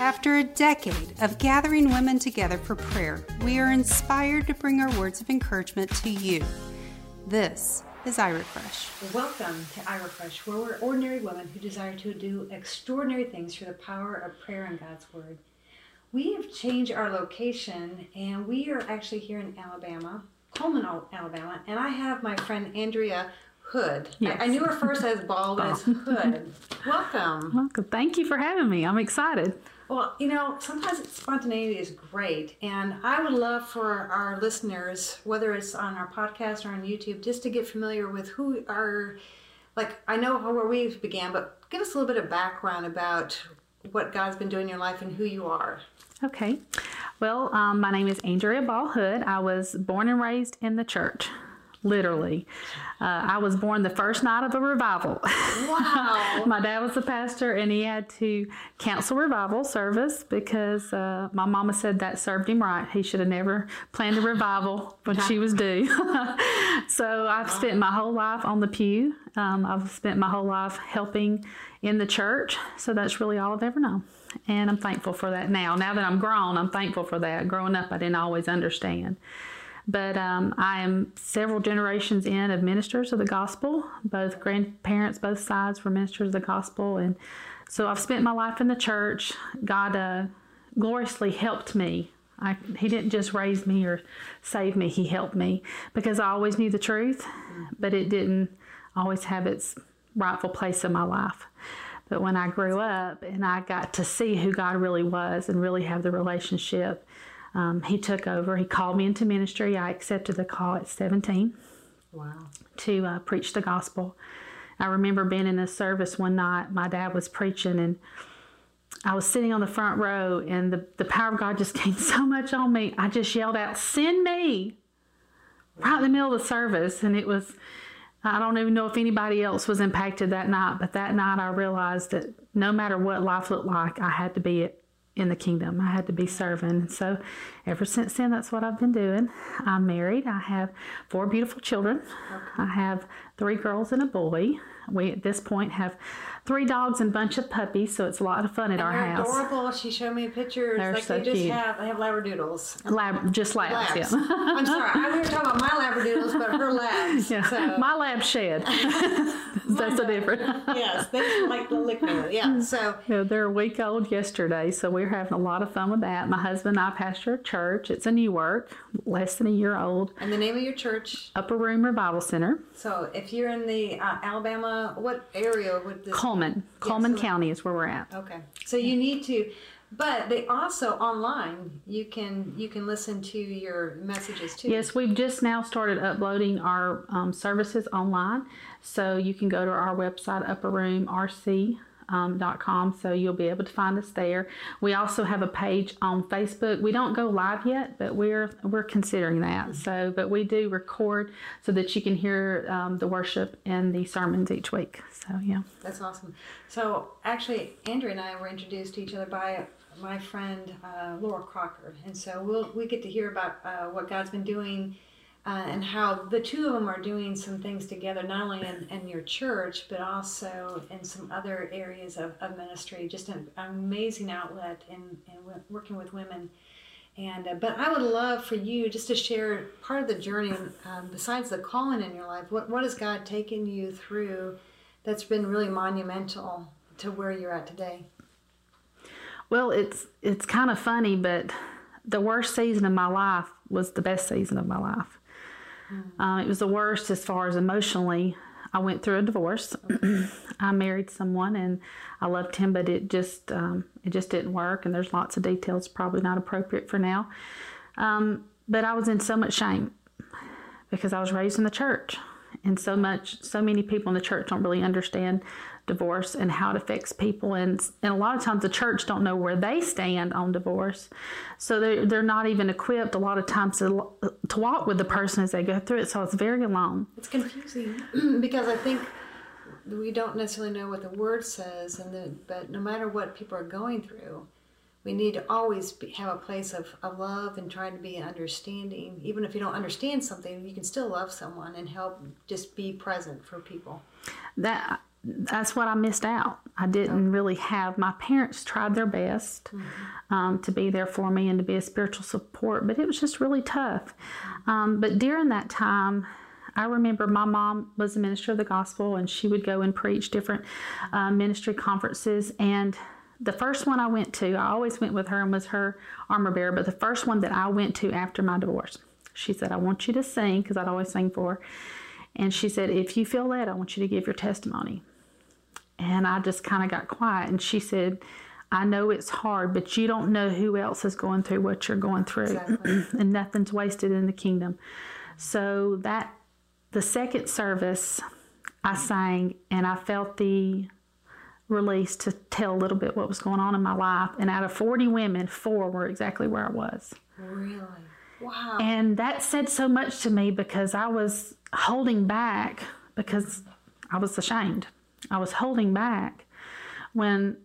After a decade of gathering women together for prayer, we are inspired to bring our words of encouragement to you. This is iRefresh. Welcome to iRefresh, where we're ordinary women who desire to do extraordinary things through the power of prayer and God's Word. We have changed our location, and we are actually here in Alabama, Cullman, Alabama, and I have my friend Andrea Hood. Yes. I knew her first as Ball, but it's Hood. Welcome. Welcome. Thank you for having me. I'm excited. Well, you know, sometimes spontaneity is great, and I would love for our listeners, whether it's on our podcast or on YouTube, just to get familiar with who are, like, I know where we began, but give us a little bit of background about what God's been doing in your life and who you are. Okay. Well, my name is Andrea Ball Hood. I was born and raised in the church. Literally. I was born the first night of a revival. Wow. My dad was the pastor, and he had to cancel revival service because my mama said that served him right. He should have never planned a revival when she was due. So I've spent my whole life on the pew. I've spent my whole life helping in the church. So that's really all I've ever known. And I'm thankful for that now. Now that I'm grown, I'm thankful for that. Growing up, I didn't always understand. But I am several generations in of ministers of the gospel. Both grandparents, both sides were ministers of the gospel. And so I've spent my life in the church. God gloriously helped me. He didn't just raise me or save me. He helped me because I always knew the truth, but it didn't always have its rightful place in my life. But when I grew up and I got to see who God really was and really have the relationship, he took over. He called me into ministry. I accepted the call at 17. Wow. To preach the gospel. I remember being in a service one night. My dad was preaching, and I was sitting on the front row, and the power of God just came so much on me. I just yelled out, "Send me!" Right in the middle of the service. And it was, I don't even know if anybody else was impacted that night, but that night I realized that no matter what life looked like, I had to be in the kingdom. I had to be serving. And so ever since then, that's what I've been doing. I'm married. I have 4 beautiful children. Okay. I have 3 girls and a boy. We, at this point, have 3 dogs and a bunch of puppies, so it's a lot of fun at our house. They're adorable. She showed me pictures. They're like so they just cute. They have labradoodles. Just labs, yeah. I'm sorry. We were talking about my labradoodles, but her labs. Yeah. So. My lab shed. That's so different. Yes, they like to lick me. Yeah. So yeah, they're a week old yesterday, so we're having a lot of fun with that. My husband and I pastor a church. It's a new work, less than a year old. And the name of your church? Upper Room Revival Center. So if you're in the Alabama, what area would this? Cullman County is where we're at. Okay. So you need to, but they also online, you can listen to your messages too. Yes, we've just now started uploading our services online. So you can go to our website, upperroomrc.com, so you'll be able to find us there. We also have a page on Facebook. We don't go live yet, but we're considering that. So, but we do record so that you can hear the worship and the sermons each week. So, yeah. That's awesome. So, actually, Andrea and I were introduced to each other by my friend Laura Crocker, and so we get to hear about what God's been doing. And how the two of them are doing some things together, not only in your church, but also in some other areas of ministry. Just an amazing outlet in working with women. And but I would love for you just to share part of the journey, besides the calling in your life. What has God taken you through that's been really monumental to where you're at today? Well, it's kind of funny, but the worst season of my life was the best season of my life. It was the worst as far as emotionally. I went through a divorce. Okay. I married someone and I loved him, but it just didn't work. And there's lots of details probably not appropriate for now. But I was in so much shame because I was raised in the church, and so many people in the church don't really understand divorce and how it affects people, and a lot of times the church don't know where they stand on divorce, so they're not even equipped a lot of times to walk with the person as they go through it. So it's very alone. It's confusing because I think we don't necessarily know what the word says, but no matter what people are going through, we need to always have a place of love and trying to be understanding. Even if you don't understand something, you can still love someone and help just be present for people. That's what I missed out. I didn't really have, my parents tried their best to be there for me and to be a spiritual support, but it was just really tough. But during that time, I remember my mom was a minister of the gospel, and she would go and preach different ministry conferences. And the first one I went to, I always went with her and was her armor bearer, but the first one that I went to after my divorce, she said, I want you to sing, because I'd always sing for her. And she said, if you feel led, I want you to give your testimony. And I just kind of got quiet. And she said, I know it's hard, but you don't know who else is going through what you're going through. Exactly. And nothing's wasted in the kingdom. So the second service, I sang, and I felt the release to tell a little bit what was going on in my life. And out of 40 women, 4 were exactly where I was. Really? Wow. And that said so much to me, because I was holding back because I was ashamed. I was holding back when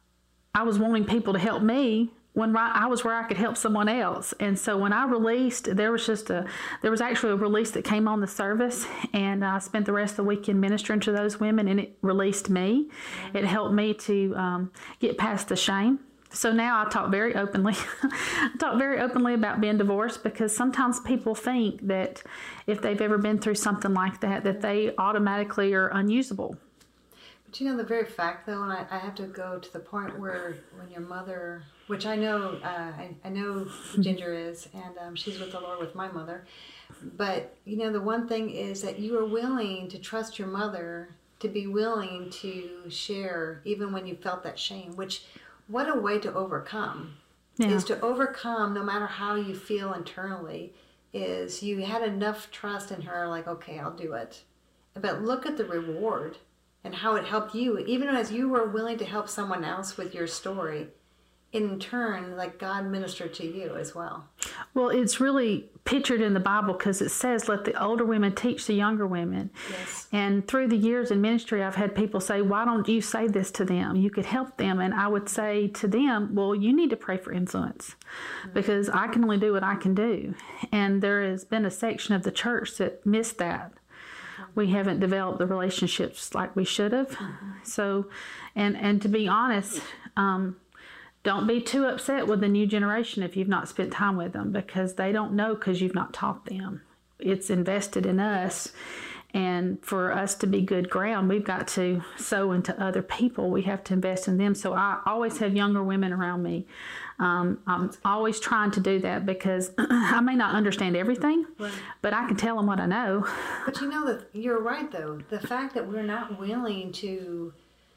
I was wanting people to help me when I was where I could help someone else. And so when I released, there was actually a release that came on the service, and I spent the rest of the weekend ministering to those women, and it released me. It helped me to get past the shame. So now I talk very openly. I talk very openly about being divorced, because sometimes people think that if they've ever been through something like that, that they automatically are unusable. But you know, the very fact, though, and I have to go to the point where when your mother, which I know, I know who Ginger is, and she's with the Lord with my mother. But, you know, the one thing is that you are willing to trust your mother, to be willing to share, even when you felt that shame, which, what a way to overcome. Yeah. Is to overcome, no matter how you feel internally, is you had enough trust in her, like, okay, I'll do it. But look at the reward and how it helped you, even as you were willing to help someone else with your story. In turn, like, God ministered to you as well. Well, it's really pictured in the Bible, because it says, let the older women teach the younger women. Yes. And through the years in ministry, I've had people say, why don't you say this to them? You could help them. And I would say to them, well, you need to pray for influence, because I can only do what I can do. And there has been a section of the church that missed that. We haven't developed the relationships like we should have. So, and to be honest, don't be too upset with the new generation if you've not spent time with them, because they don't know, because you've not taught them. It's invested in us. And for us to be good ground, we've got to sow into other people. We have to invest in them. So I always have younger women around me. I'm always trying to do that, because I may not understand everything, Right. but I can tell them what I know. But you know, that you're right, though. The fact that we're not willing to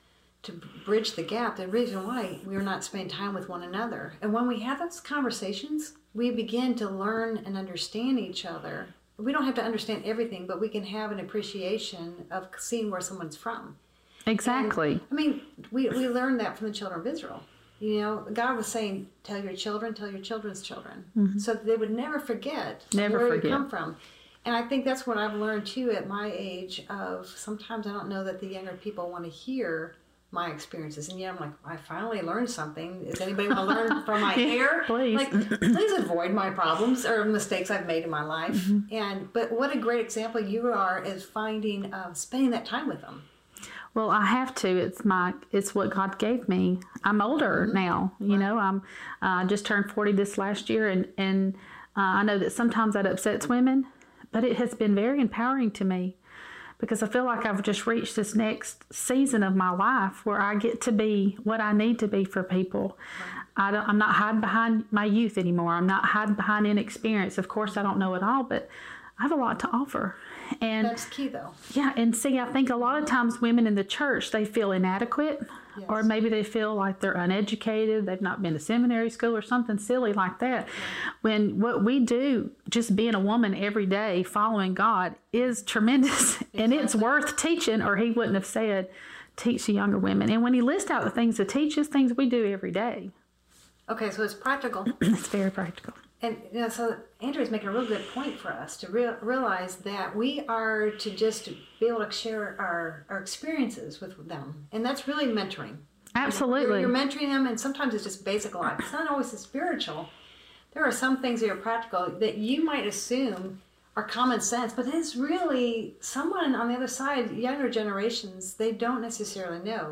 bridge the gap, the reason why we're not spending time with one another. And when we have those conversations, we begin to learn and understand each other. We don't have to understand everything, but we can have an appreciation of seeing where someone's from. Exactly. And, I mean, we learned that from the children of Israel. You know, God was saying, tell your children's children. So that they would never forget where you come from. And I think that's what I've learned, too, at my age, of sometimes I don't know that the younger people want to hear my experiences. And I'm like, I finally learned something. Does anybody want to learn from my hair? Please. Like, please avoid my problems or mistakes I've made in my life. But what a great example you are, is finding, spending that time with them. Well, I have to. It's what God gave me. I'm older now. You know, I just turned 40 this last year, and I know that sometimes that upsets women, but it has been very empowering to me, because I feel like I've just reached this next season of my life where I get to be what I need to be for people. I'm not hiding behind my youth anymore. I'm not hiding behind inexperience. Of course, I don't know it all, but I have a lot to offer. And That's key, though. yeah, and see, I think a lot of times women in the church, they feel inadequate, Yes. or maybe they feel like they're uneducated, they've not been to seminary school or something silly like that. When what we do, just being a woman every day, following God, is tremendous. And it's worth teaching, or he wouldn't have said, teach the younger women. And when he lists out the things to teach us, things we do every day. Okay, so it's practical. It's very practical. And you know, so Andrea's making a real good point for us to realize that we are to just be able to share our experiences with them. And that's really mentoring. Absolutely. You're mentoring them, and sometimes it's just basic life. It's not always the spiritual. There are some things that are practical that you might assume are common sense, but it's really someone on the other side, younger generations, they don't necessarily know.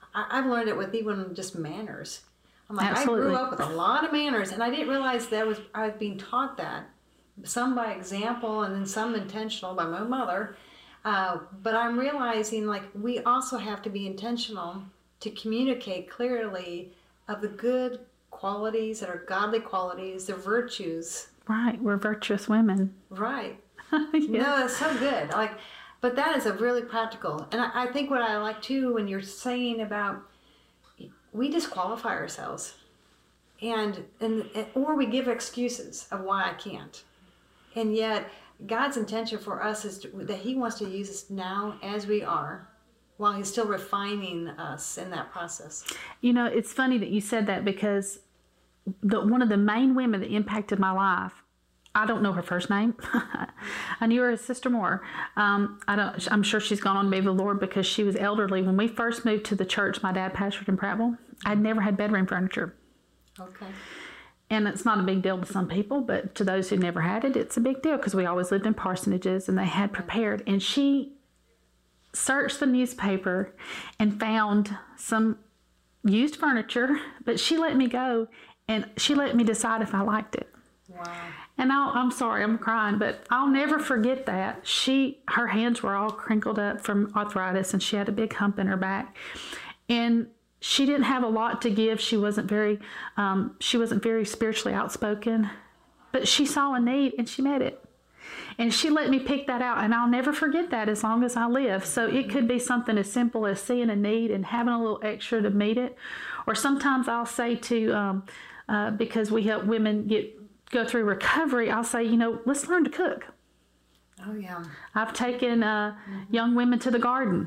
I've learned it with even just manners. I'm like, Absolutely. I grew up with a lot of manners, and I didn't realize I was being taught that. Some by example, and then some intentional by my mother. But I'm realizing, like, we also have to be intentional to communicate clearly of the good qualities that are godly qualities, the virtues. Right. We're virtuous women. Right. Yeah. No, that's so good. Like, but that is a really practical. And I think what I like too, when you're saying about, we disqualify ourselves, and or we give excuses of why I can't. And yet, God's intention for us is that He wants to use us now as we are, while He's still refining us in that process. You know, it's funny that you said that, because one of the main women that impacted my life, I don't know her first name. I knew her as Sister Moore. I'm sure she's gone on to be with the Lord, because she was elderly. When we first moved to the church my dad pastored in Prattville, I'd never had bedroom furniture. Okay. And it's not a big deal to some people, but to those who never had it, it's a big deal, because we always lived in parsonages and they had prepared. And she searched the newspaper and found some used furniture, but she let me go and she let me decide if I liked it. Wow. And I'm sorry, I'm crying, but I'll never forget that. Her hands were all crinkled up from arthritis, and she had a big hump in her back. And she didn't have a lot to give. She wasn't very spiritually outspoken, but she saw a need and she met it. And she let me pick that out, and I'll never forget that as long as I live. So it could be something as simple as seeing a need and having a little extra to meet it. Or sometimes I'll say to, because we help women go through recovery, I'll say, let's learn to cook. Oh, yeah. I've taken young women to the garden.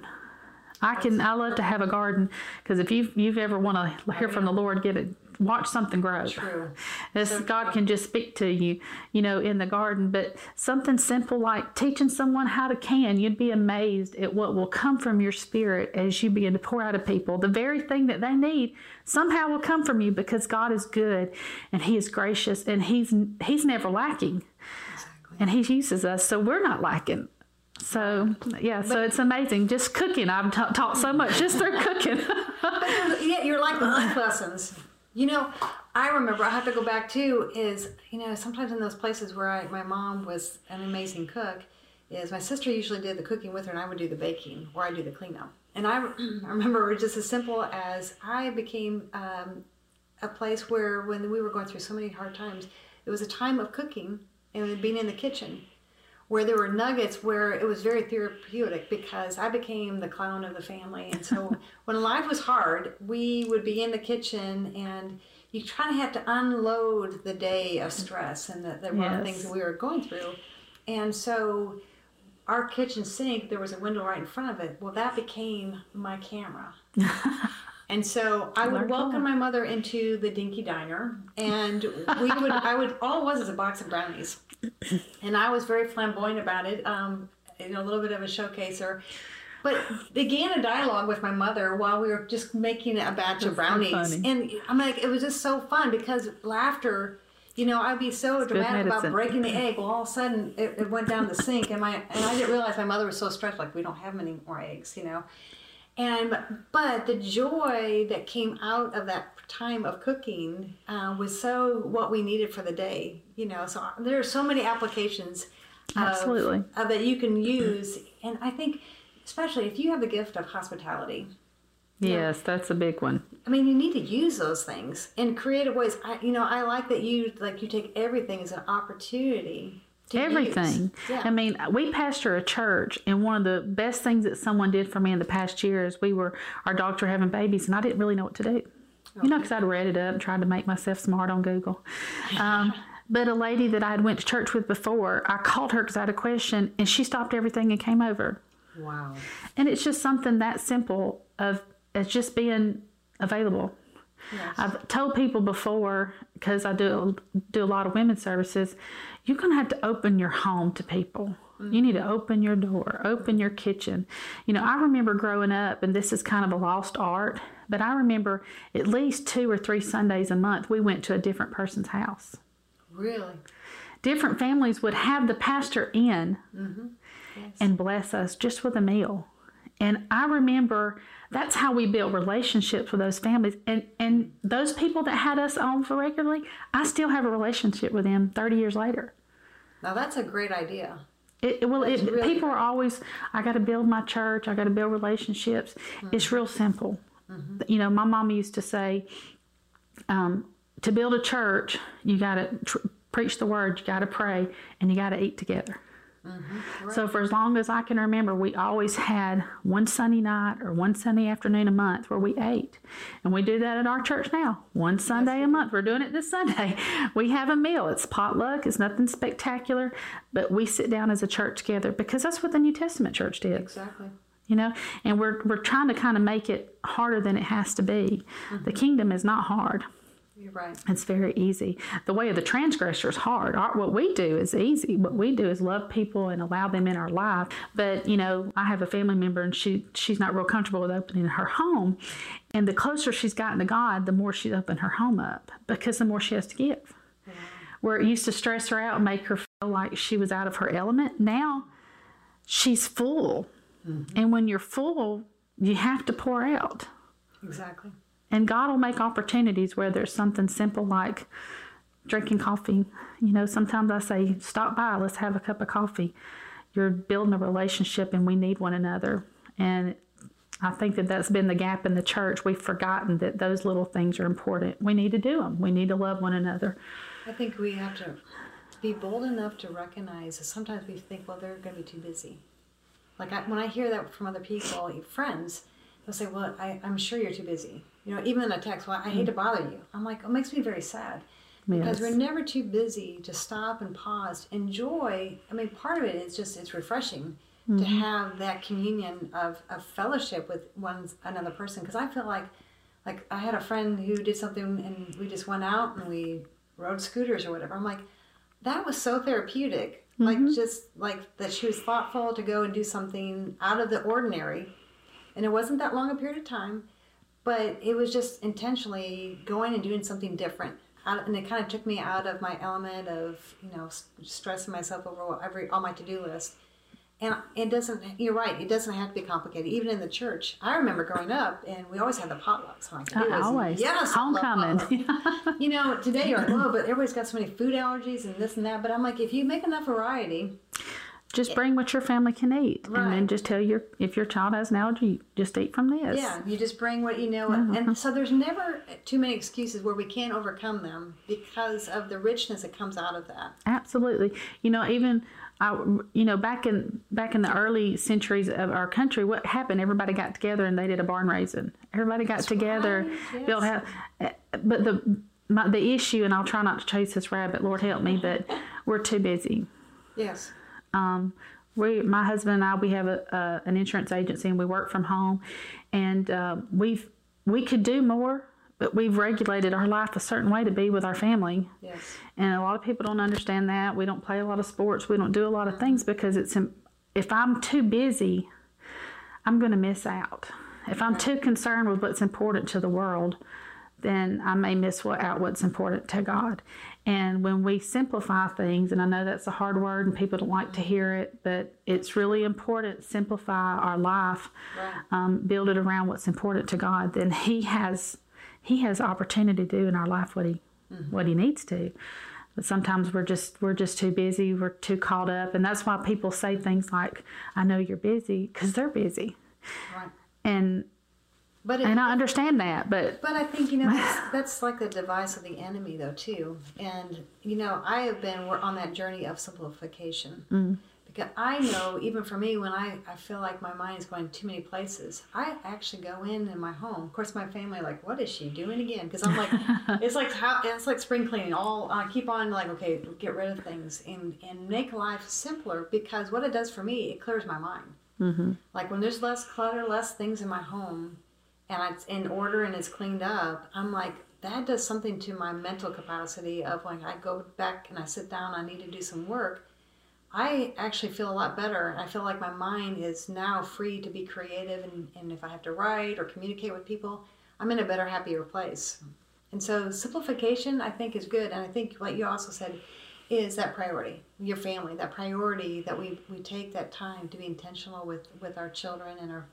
I love to have a garden, because if you've ever want to hear from the Lord, watch something grow. True. God can just speak to you, in the garden. But something simple like teaching someone how to can, you'd be amazed at what will come from your spirit as you begin to pour out of people. The very thing that they need somehow will come from you, because God is good and He is gracious, and He's never lacking. Exactly. And He uses us, so we're not lacking. So, yeah, so it's amazing. Just cooking. I've taught so much just through cooking. Yeah, you're like the life lessons. I remember, I have to go back to, is, sometimes in those places where my mom was an amazing cook, is my sister usually did the cooking with her, and I would do the baking, or I'd do the cleanup. And I remember just as simple as I became a place where, when we were going through so many hard times, it was a time of cooking and being in the kitchen, where there were nuggets where it was very therapeutic, because I became the clown of the family. And so when life was hard, we would be in the kitchen, and you kind of had to unload the day of stress and the rough things that we were going through. And so our kitchen sink, there was a window right in front of it. Well, that became my camera. And so I would welcome my mother into the dinky diner, and all it was a box of brownies. And I was very flamboyant about it, a little bit of a showcaser. But began a dialogue with my mother while we were just making a batch of brownies. So and I'm like, it was just so fun, because laughter, I'd be so dramatic about breaking the egg. Well, all of a sudden it went down the sink, and I didn't realize my mother was so stressed, like, we don't have many more eggs, But the joy that came out of that time of cooking was so what we needed for the day, So there are so many applications Absolutely. That you can use. And I think, especially if you have the gift of hospitality. Yes, that's a big one. I mean, you need to use those things in creative ways. I like that you take everything as an opportunity. Everything. Yeah. I mean, we pastor a church, and one of the best things that someone did for me in the past year is our dogs were having babies, and I didn't really know what to do. Okay. Because I'd read it up and tried to make myself smart on Google. But a lady that I had went to church with before, I called her because I had a question, and she stopped everything and came over. Wow. And it's just something that simple as just being available. Yes. I've told people before, because I do a lot of women's services, you're going to have to open your home to people. Mm-hmm. You need to open your door, open your kitchen. I remember growing up, and this is kind of a lost art, but I remember at least 2 or 3 Sundays a month, we went to a different person's house. Really? Different families would have the pastor in mm-hmm. Yes. and bless us just with a meal. And I remember that's how we built relationships with those families. And those people that had us on for regularly, I still have a relationship with them 30 years later. Now that's a great idea. Really people great. are always, I got to build my church. I got to build relationships. It's real simple. You know, my mom used to say, to build a church, you got to preach the word, you got to pray, and you got to eat together. Right. So for as long as I can remember, we always had one Sunday night or one Sunday afternoon a month where we ate. And we do that at our church now. One Sunday a month. We're doing it this Sunday. We have a meal. It's potluck. It's nothing spectacular. But we sit down as a church together because that's what the New Testament church did. Exactly. You know, and we're trying to kind of make it harder than it has to be. The kingdom is not hard. You're right. It's very easy. The way of the transgressor is hard. What we do is easy. What we do is love people and allow them in our life. But, you know, I have a family member and she's not real comfortable with opening her home. And the closer she's gotten to God, the more she's opened her home up because the more she has to give. Yeah. Where it used to stress her out and make her feel like she was out of her element, now she's full. And when you're full, you have to pour out. Exactly. And God will make opportunities where there's something simple like drinking coffee. You know, sometimes I say, stop by, let's have a cup of coffee. You're building a relationship and we need one another. And I think that that's been the gap in the church. We've forgotten that those little things are important. We need to do them. We need to love one another. I think we have to be bold enough to recognize that sometimes we think, well, they're going to be too busy. Like when I hear that from other people, friends, they'll say, well, I'm sure you're too busy. You know, even in a text, well, I hate to bother you. I'm like, it makes me very sad. Because we're never too busy to stop and pause, enjoy. I mean, part of it is just, it's refreshing to have that communion of fellowship with another person. Because I feel like I had a friend who did something and we just went out and we rode scooters or whatever. I'm like, that was so therapeutic. Like, just like that she was thoughtful to go and do something out of the ordinary. And it wasn't that long a period of time, but it was just intentionally going and doing something different. And it kind of took me out of my element of, you know, stressing myself over all my to-do list. And it doesn't, you're right, it doesn't have to be complicated. Even in the church, I remember growing up and we always had the potlucks. Like, always. Yes, homecoming. You know, today you're like, oh, but everybody's got so many food allergies and this and that. But I'm like, if you make enough variety, just bring what your family can eat. Right. And then just tell if your child has an allergy, just eat from this. Yeah, you just bring what you know. And so there's never too many excuses where we can't overcome them because of the richness that comes out of that. Absolutely. You know, even, back in the early centuries of our country, what happened? Everybody got together and they did a barn raising. Everybody got together. Right, yes. But the issue, and I'll try not to chase this rabbit, Lord help me, but we're too busy. Yes. My husband and I, we have an insurance agency and we work from home, and we could do more, but we've regulated our life a certain way to be with our family. Yes. And a lot of people don't understand that. We don't play a lot of sports. We don't do a lot of things because if I'm too busy, I'm going to miss out. If I'm too concerned with what's important to the world, then I may miss out what's important to God. And when we simplify things, and I know that's a hard word and people don't like to hear it, but it's really important, simplify our life, build it around what's important to God, then He has opportunity to do in our life what he needs to. But sometimes we're just too busy, we're too caught up, and that's why people say things like, I know you're busy, because they're busy. Right. And I understand that, but I think, that's like the device of the enemy, though, too. And, I have been on that journey of simplification. Because I know, even for me, when I feel like my mind is going too many places, I actually go in my home. Of course, my family like, what is she doing again? Because I'm like, it's like spring cleaning. I keep on like, okay, get rid of things and make life simpler. Because what it does for me, it clears my mind. Mm-hmm. Like when there's less clutter, less things in my home, and it's in order and it's cleaned up, I'm like, that does something to my mental capacity of like, I go back and I sit down, I need to do some work. I actually feel a lot better. I feel like my mind is now free to be creative, and if I have to write or communicate with people, I'm in a better, happier place. And so simplification, I think, is good. And I think what you also said is that priority, your family, that priority that we take that time to be intentional with our children and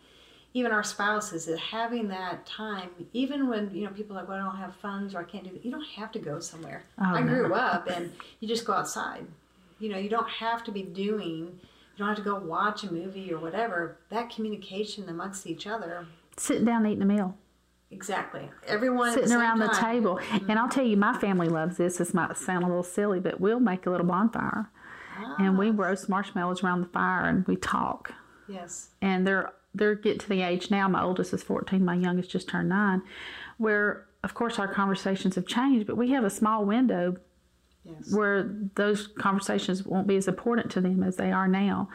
even our spouses, is having that time, even when, people are like, well, I don't have funds or I can't do that. You don't have to go somewhere. I grew up and you just go outside. You don't have to be you don't have to go watch a movie or whatever. That communication amongst each other. Sitting down eating a meal. Exactly. Everyone sitting around the table. Mm-hmm. And I'll tell you, my family loves this. This might sound a little silly, but we'll make a little bonfire. And we roast marshmallows around the fire and we talk. Yes. And they're getting to the age now, my oldest is 14, my youngest just turned 9, where, of course, our conversations have changed, but we have a small window where those conversations won't be as important to them as they are now.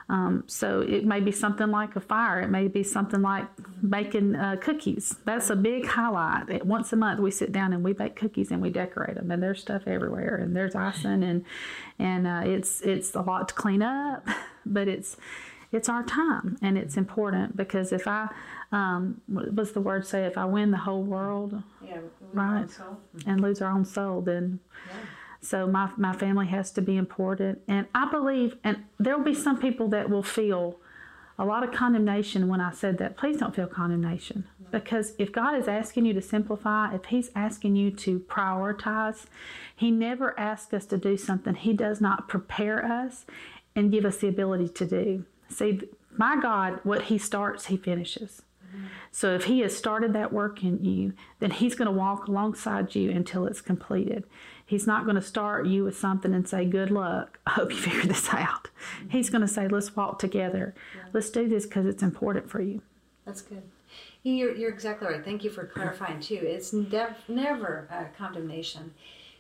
So it may be something like a fire. It may be something like baking cookies. That's a big highlight. Once a month we sit down and we bake cookies and we decorate them, and there's stuff everywhere, and there's icing, and it's a lot to clean up, but it's our time, and it's important, because if I, what was the word say, if I win the whole world, right, and lose our own soul, then, so my family has to be important. And I believe, and there will be some people that will feel a lot of condemnation when I said that. Please don't feel condemnation, because if God is asking you to simplify, if He's asking you to prioritize, He never asks us to do something He does not prepare us and give us the ability to do. See, my God, what He starts, He finishes. So if He has started that work in you, then He's going to walk alongside you until it's completed. He's not going to start you with something and say, good luck, I hope you figure this out. He's going to say, let's walk together. Let's do this because it's important for you. That's good. You're exactly right. Thank you for clarifying too. It's never condemnation.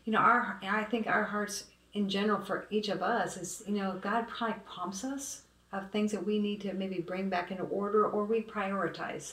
I think our hearts in general for each of us is, God probably prompts us of things that we need to maybe bring back into order, or we prioritize.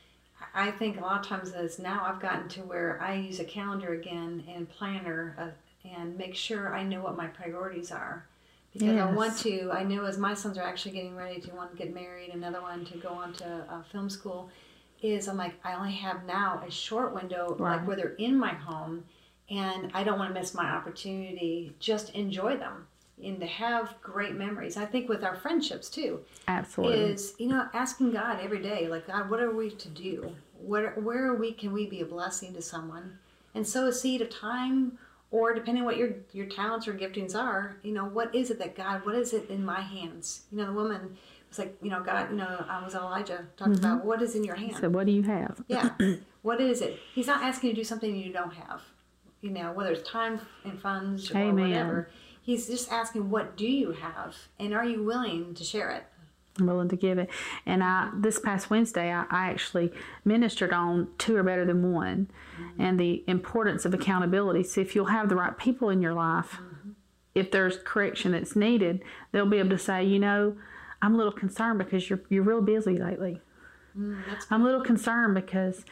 I think a lot of times as now I've gotten to where I use a calendar again and planner and make sure I know what my priorities are. Because I know as my sons are actually getting ready to, one to get married, another one to go on to film school, I'm like, I only have now a short window, like where they're in my home, and I don't want to miss my opportunity, just enjoy them. And to have great memories. I think with our friendships too. Absolutely. Is, asking God every day, like, God, what are we to do? Where can we be a blessing to someone? And sow a seed of time, or depending on what your talents or giftings are, what is it that God, what is it in my hands? The woman was like, God, I was Elijah, talked about, what is in your hand? So what do you have? Yeah. What is it? He's not asking you to do something you don't have, whether it's time and funds or whatever. He's just asking, what do you have? And are you willing to share it? I'm willing to give it. And this past Wednesday, I actually ministered on 2 are better than 1, and the importance of accountability. So if you'll have the right people in your life, if there's correction that's needed, they'll be able to say, I'm a little concerned because you're real busy lately. I'm a little concerned because,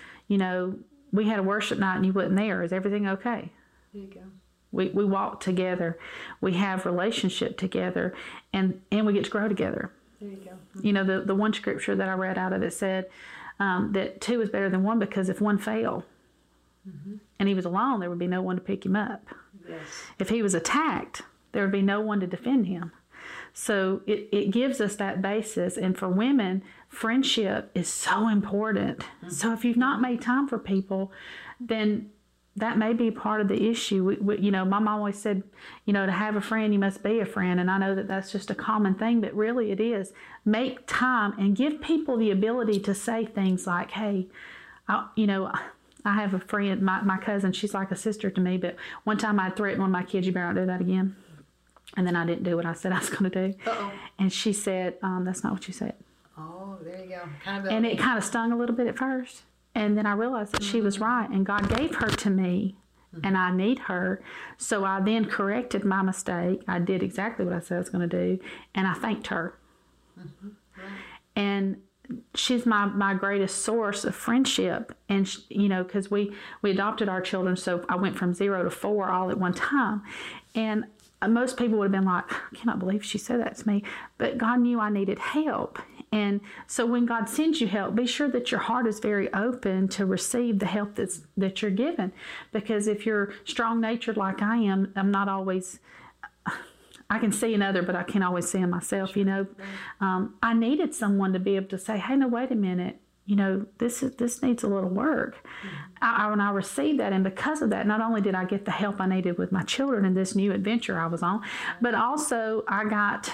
we had a worship night and you wasn't there. Is everything okay? There you go. We walk together, we have relationship together, and we get to grow together. There you go. The one scripture that I read out of it said that 2 is better than 1, because if one fell and he was alone, there would be no one to pick him up. Yes. If he was attacked, there would be no one to defend him. So it gives us that basis. And for women, friendship is so important. So if you've not made time for people, then that may be part of the issue. My mom always said, to have a friend, you must be a friend. And I know that that's just a common thing, but really it is. Make time and give people the ability to say things like, hey, I have a friend, my cousin, she's like a sister to me, but one time I threatened one of my kids, you better not do that again. And then I didn't do what I said I was going to do. Uh-oh. And she said, that's not what you said. Oh, there you go. And it kind of stung a little bit at first. And then I realized that she was right, and God gave her to me, and I need her. So I then corrected my mistake. I did exactly what I said I was going to do, and I thanked her. Right. And she's my greatest source of friendship. And, because we adopted our children, so I went from 0 to 4 all at one time. And most people would have been like, I cannot believe she said that to me. But God knew I needed help. And so when God sends you help, be sure that your heart is very open to receive the help that you're given. Because if you're strong-natured like I am, I'm not always, I can see another, but I can't always see in myself, you know. I needed someone to be able to say, hey, no, wait a minute. You know, this needs a little work. When I received that, and because of that, not only did I get the help I needed with my children in this new adventure I was on, but also I got,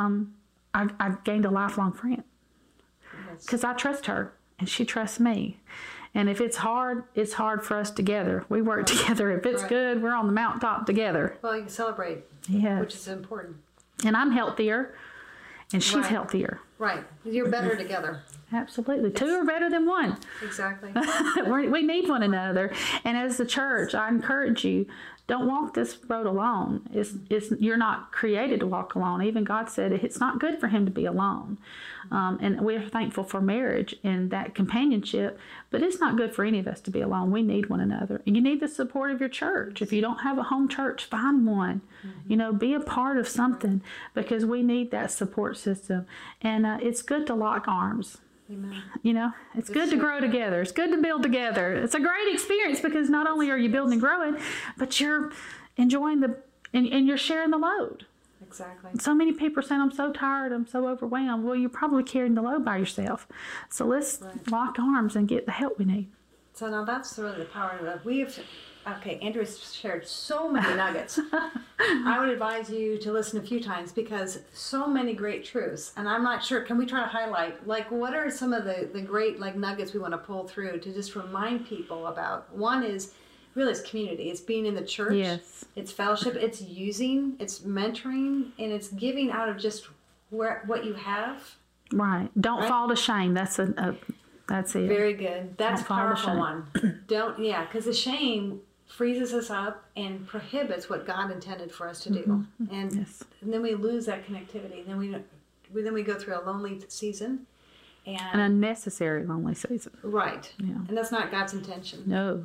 I gained a lifelong friend because I trust her and she trusts me. And if it's hard for us together. We work together. If it's good, we're on the mountaintop together. Well, you can celebrate, which is important. And I'm healthier, and she's healthier. Right. You're better together. Absolutely. Two are better than one. Exactly. We need one another. And as the church, I encourage you, don't walk this road alone. You're not created to walk alone. Even God said it's not good for him to be alone. And we're thankful for marriage and that companionship, but it's not good for any of us to be alone. We need one another. And you need the support of your church. If you don't have a home church, find one. You know, be a part of something, because we need that support system. And it's good to lock arms. Amen. You know, it's good to grow together. It's good to build together. It's a great experience because not only are you building and growing, but you're enjoying and you're sharing the load. Exactly. So many people are saying, I'm so tired, I'm so overwhelmed. Well, you're probably carrying the load by yourself. So let's lock arms and get the help we need. So now that's really the power of it. Andrew's shared so many nuggets. I would advise you to listen a few times because so many great truths. And I'm not sure, can we try to highlight, like, what are some of the great, like, nuggets we want to pull through to just remind people about? One is, really, it's community. It's being in the church. Yes. It's fellowship. It's it's mentoring, and it's giving out of just what you have. Right. Don't fall to shame. That's it. Very good. That's a powerful one. Because the shame freezes us up and prohibits what God intended for us to do. And then we lose that connectivity. And then we go through a lonely season. And an unnecessary lonely season. Right. Yeah. And that's not God's intention. No.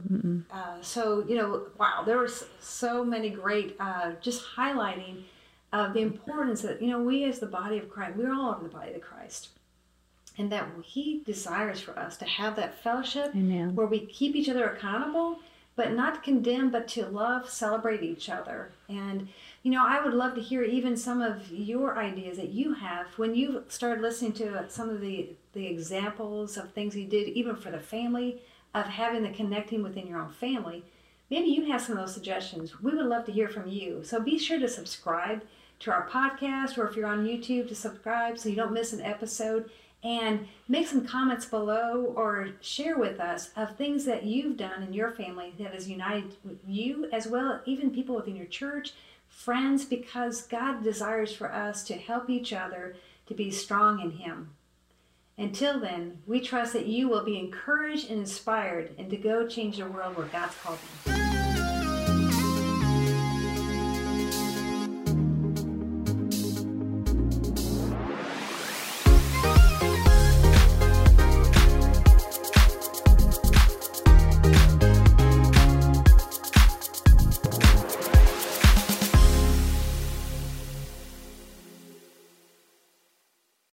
So, wow, there were so many great, just highlighting the importance that, we as the body of Christ, we're all over the body of Christ. And that he desires for us to have that fellowship where we keep each other accountable, but not to condemn, but to love, celebrate each other. And, I would love to hear even some of your ideas that you have when you started listening to some of the examples of things he did, even for the family, of having the connecting within your own family. Maybe you have some of those suggestions. We would love to hear from you. So be sure to subscribe to our podcast, or if you're on YouTube, to subscribe so you don't miss an episode. And make some comments below or share with us of things that you've done in your family that has united you, as well as even people within your church, friends, because God desires for us to help each other to be strong in him. Until then, we trust that you will be encouraged and inspired and to go change the world where God's called you.